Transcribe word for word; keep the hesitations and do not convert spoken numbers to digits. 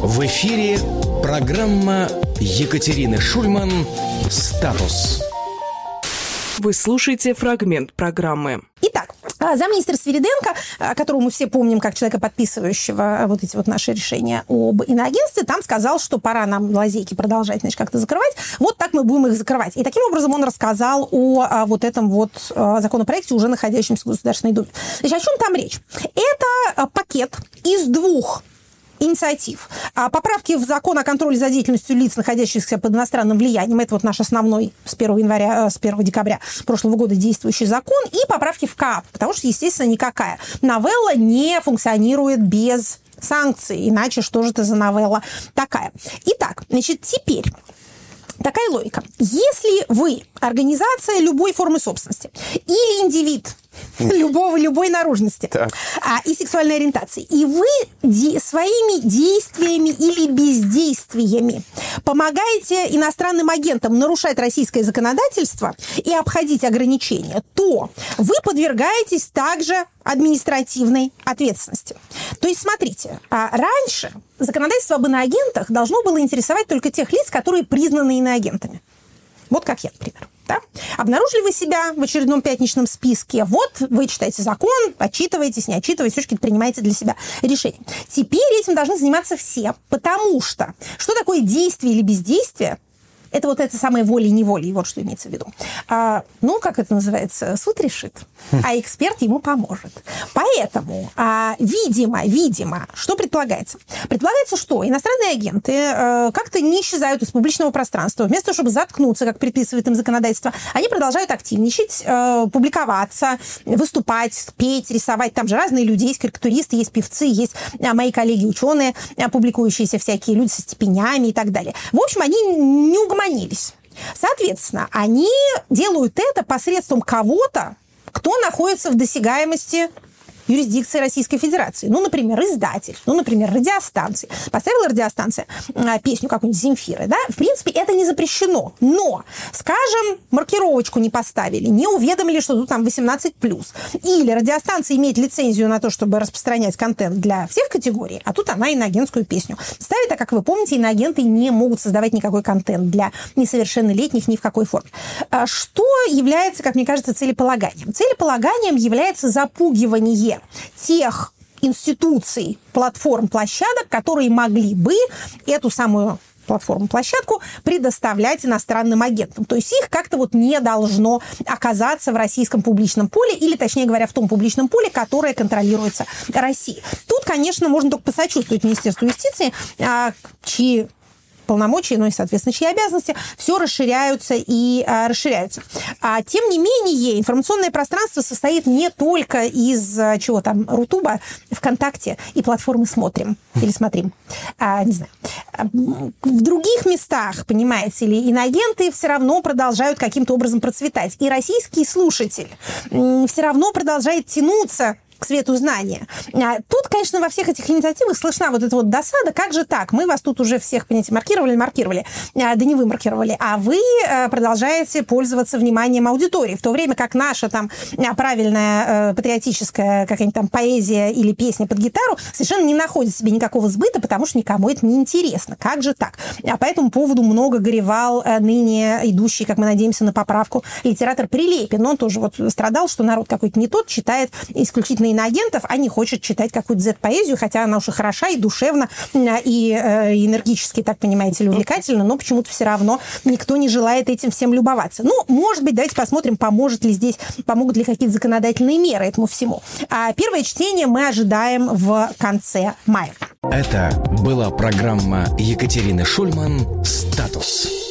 В эфире программа Екатерины Шульман «Статус». Вы слушаете фрагмент программы. Итак, замминистра Свириденко, которого мы все помним как человека, подписывающего вот эти вот наши решения об иноагентстве, там сказал, что пора нам лазейки продолжать, значит, как-то закрывать. Вот так мы будем их закрывать. И таким образом он рассказал о вот этом вот законопроекте, уже находящемся в Государственной Думе. Значит, о чем там речь? Это пакет из двух инициатив. Поправки в закон о контроле за деятельностью лиц, находящихся под иностранным влиянием. Это вот наш основной с первого января, с первого декабря прошлого года действующий закон. И поправки в КАП, потому что, естественно, никакая новелла не функционирует без санкций. Иначе что же это за новелла такая? Итак, значит, теперь такая логика. Если вы организация любой формы собственности или индивид любого, любой наружности а, и сексуальной ориентации, и вы де- своими действиями или бездействиями помогаете иностранным агентам нарушать российское законодательство и обходить ограничения, то вы подвергаетесь также административной ответственности. То есть, смотрите, а раньше законодательство об иноагентах должно было интересовать только тех лиц, которые признаны иноагентами. Вот как я, например. Да? Обнаружили вы себя в очередном пятничном списке, вот вы читаете закон, отчитываетесь, не отчитываетесь, все-таки принимаете для себя решение. Теперь этим должны заниматься все, потому что что такое действие или бездействие? Это вот это самое волей-неволей, вот что имеется в виду. А, ну, как это называется? Суд решит, а эксперт ему поможет. Поэтому, а, видимо, видимо, что предполагается? Предполагается, что иностранные агенты а, как-то не исчезают из публичного пространства. Вместо того, чтобы заткнуться, как предписывает им законодательство, они продолжают активничать, а, публиковаться, выступать, петь, рисовать. Там же разные люди. Есть карикатуристы, есть певцы, есть а, мои коллеги-ученые, а, публикующиеся всякие люди со степенями и так далее. В общем, они не угомонились. Соответственно, они делают это посредством кого-то, кто находится в досягаемости юрисдикции Российской Федерации. Ну, например, издатель, ну, например, радиостанции. Поставила радиостанция а, песню какую-нибудь Земфиры, да? В принципе, это не запрещено. Но, скажем, маркировочку не поставили, не уведомили, что тут там восемнадцать плюс. Или радиостанция имеет лицензию на то, чтобы распространять контент для всех категорий, а тут она иноагентскую песню ставит, а, как вы помните, иноагенты не могут создавать никакой контент для несовершеннолетних ни в какой форме. А что является, как мне кажется, целеполаганием? Целеполаганием является запугивание тех институций, платформ, площадок, которые могли бы эту самую платформу-площадку предоставлять иностранным агентам. То есть их как-то вот не должно оказаться в российском публичном поле, или, точнее говоря, в том публичном поле, которое контролируется Россией. Тут, конечно, можно только посочувствовать Министерству юстиции, чьи полномочия, ну и, соответственно, чьи обязанности, все расширяются и а, расширяются. А, тем не менее, информационное пространство состоит не только из, чего там, Рутуба, ВКонтакте и платформы «Смотрим» или «Смотрим». А, не знаю. В других местах, понимаете ли, иноагенты все равно продолжают каким-то образом процветать. И российский слушатель все равно продолжает тянуться к свету знания. Тут, конечно, во всех этих инициативах слышна вот эта вот досада. Как же так? Мы вас тут уже всех, понимаете, маркировали, маркировали. Да не вы маркировали, а вы продолжаете пользоваться вниманием аудитории, в то время как наша там правильная патриотическая какая-нибудь там поэзия или песня под гитару совершенно не находит себе никакого сбыта, потому что никому это не интересно. Как же так? А по этому поводу много горевал ныне идущий, как мы надеемся, на поправку литератор Прилепин. Он тоже вот страдал, что народ какой-то не тот, читает исключительно иноагентов, а не хочет читать какую-то зет-поэзию, хотя она уж и хороша, и душевна, и э, энергически, так понимаете ли, увлекательна, но почему-то все равно никто не желает этим всем любоваться. Ну, может быть, давайте посмотрим, поможет ли здесь, помогут ли какие-то законодательные меры этому всему. А первое чтение мы ожидаем в конце мая. Это была программа Екатерины Шульман «Статус».